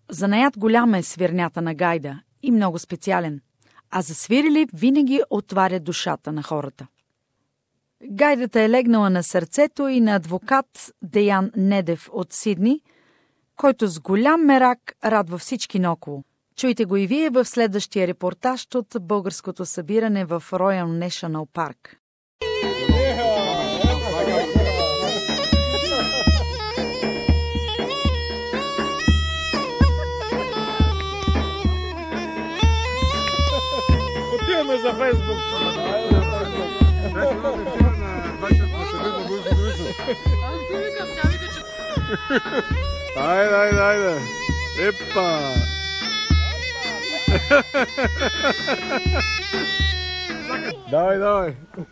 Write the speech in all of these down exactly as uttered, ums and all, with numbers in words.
Занаят голям е свирнята на гайда и много специален, а засвирили винаги отваря душата на хората. Гайдата е легнала на сърцето и на адвокат Деян Недев от Сидни, който с голям мерак радва всички наоколо. Чуйте го и вие в следващия репортаж от българското събиране в Royal National Park. Отиваме за Фейсбук. Айде, айде, айде. Епа! Давай, давай.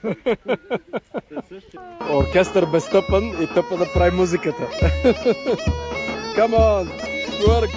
Оркестър без Тъпън и Тъпън да прави музиката. Come on, work!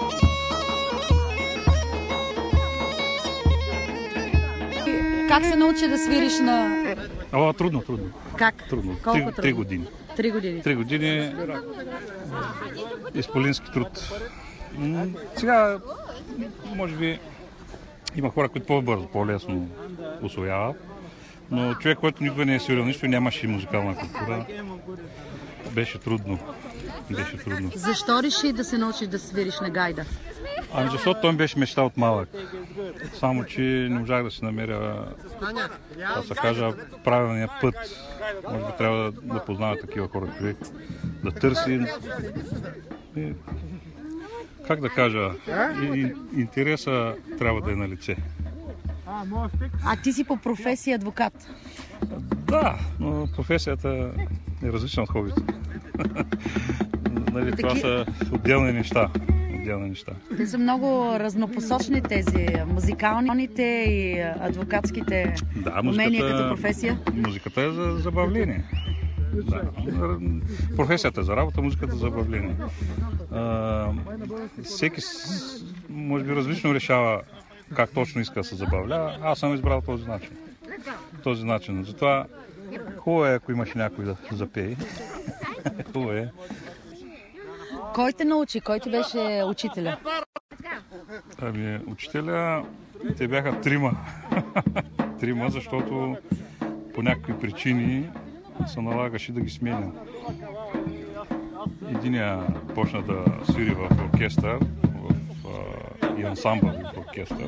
Как се научи да свириш на... О, трудно, трудно. Как? Трудно. Колко Три, трудно? три години. Три години. Три години изпълнински труд. М, Сега, може би, има хора, които по-бързо, по-лесно усвояват, но човек, който никога не е свирил нищо, нямаше музикална култура. Беше трудно. Беше трудно. Защо реши да се научиш да свириш на гайда? Ами защото той ми беше мечта от малък. Само, че не можах да си намеря, да се кажа, правилния път. Може би трябва да, да познава такива хора, човек, да търси. И, как да кажа, и, и, интереса трябва да е на лице. А ти си по професия адвокат. Да, но професията е различна от хобито. Нали, това са отделни неща. Отделни неща. Те са много разнопосочни тези, музикалните и адвокатските Да, умения като професия. Музиката е за забавление. Да. Професията е за работа, музиката е за забавление. А, всеки, може би, различно решава как точно иска да се забавлява. Аз съм избрал този начин. Този начин. Затова хубаво е, ако имаш някой да запее. Хубаво е. Кой те научи? Кой ти беше учителя? Ами, учителя, те бяха трима. Трима, защото по някакви причини се налагаше да ги сменям. Единия почна да свири в оркестър, в, а, и ансамбъл в оркестър.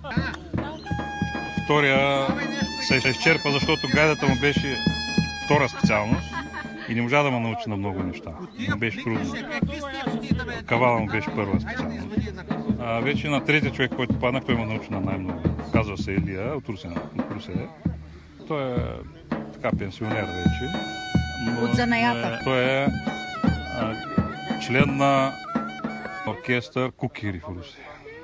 Втория се изчерпа, защото гайдата му беше втора специалност и не можа да ме научи на много неща. Но беше трудно. Кавала му беше първа специалност. А вече на третия човек, който паднах, той ме научи на най-много. Казва се Илия от Русе. Той е така пенсионер вече. Но от занаята. Той е а, член на оркестър Кукири в Русе.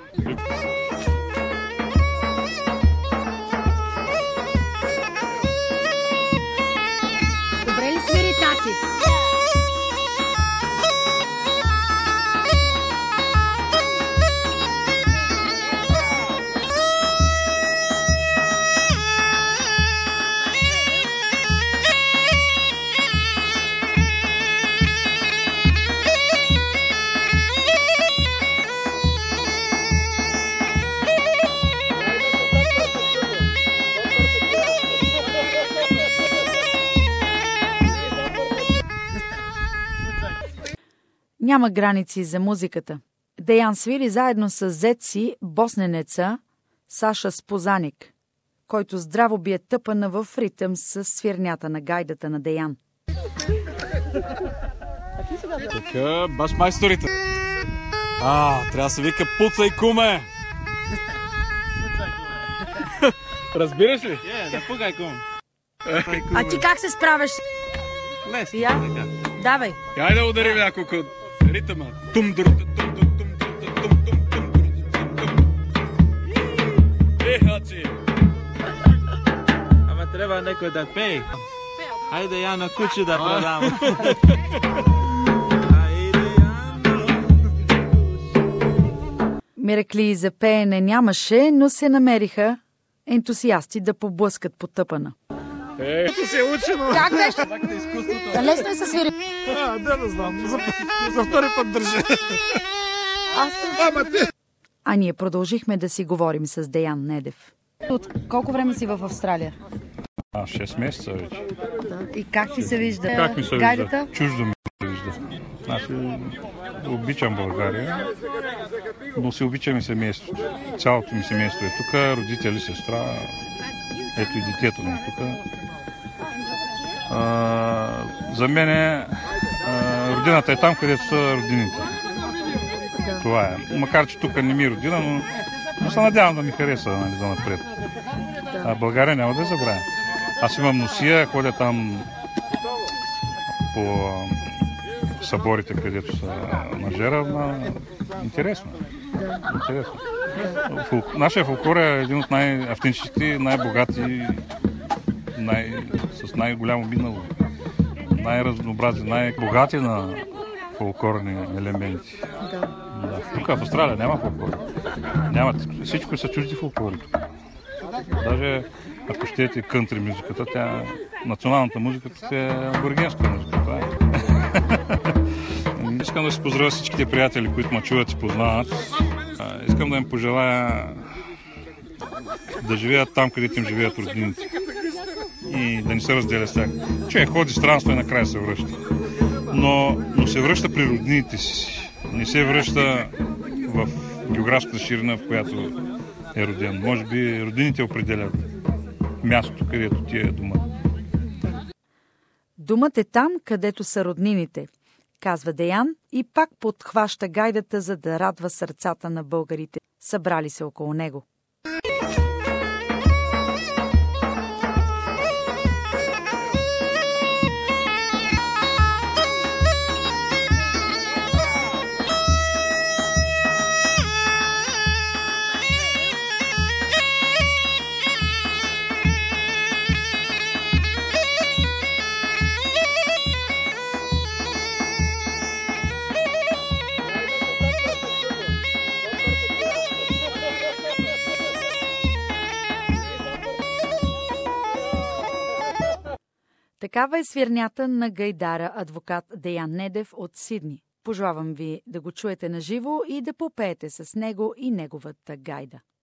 Добре ли свири, тати? Няма граници за музиката. Деян свири заедно с зет си, босненеца Саша Спозаник, който здраво бие тъпана в ритъм с свирнята на гайдата на Деян. Така, баш майсторите. А, трябва да се вика пуцай, куме! Разбираш ли? Е, да пукай, кум. А ти как се справяш? Лесно. Я? Давай. Хайде да ударим няколко ритъма. Тум дур, тум тум тум тум тум тум тум тум тум. Е, хачи! Ама трябва някой да пее. Хайде я на куче да продам. Миракли за пеене нямаше, но се намериха ентусиасти да поблъскат по тъпана. Е, като се е учено. Как беше? Как е изкуството? Лесно е се свири. А, да, да знам. За, за втори път държа. А ние продължихме да си говорим с Деян Недев. От колко време си в Австралия? А, шест месеца вече. И как ти се вижда? Как ми се гайдата? вижда? Чуждо ми се вижда. Аз обичам България, но си обичам и семейството. Цялото ми семейство е тук, родители, сестра, ето и детето ми е тук. А, за мен е, а, родината е там, където са родините. Да. Това е. Макар, че тук не ми е родина, но, но се надявам да ми хареса, нали, за напред. Да. А България няма да я забравя. Аз имам носия, ходя там по съборите, където са на жера. Интересно. Да. Интересно. Фол... Нашия фолклор е един от най-автентичните, най-богати, най... с най-голямо минало, най-разнообразни, най-богати на фолклорни елементи. Да. Да. Тук в Австралия няма фолклор. Няма. Всичко са чужди фолклори тук. Даже ако щете кънтри музиката, тя, националната музика тук е аборигенска музика. Това е. Искам да си поздравя всичките приятели, които ме чуват и познават. Искам да им пожелая да живеят там, където им живеят роднините. И да не се разделя с тях. Човек ходи странства и накрая се връща. Но, но се връща при роднините си. Не се връща в географската ширина, в която е роден. Може би родините определят мястото, където ти е дома. Думът е там, където са роднините, казва Деян и пак подхваща гайдата, за да радва сърцата на българите, събрали се около него. Такава е свирнята на гайдара адвокат Деян Недев от Сидни. Пожелавам ви да го чуете наживо и да попеете с него и неговата гайда.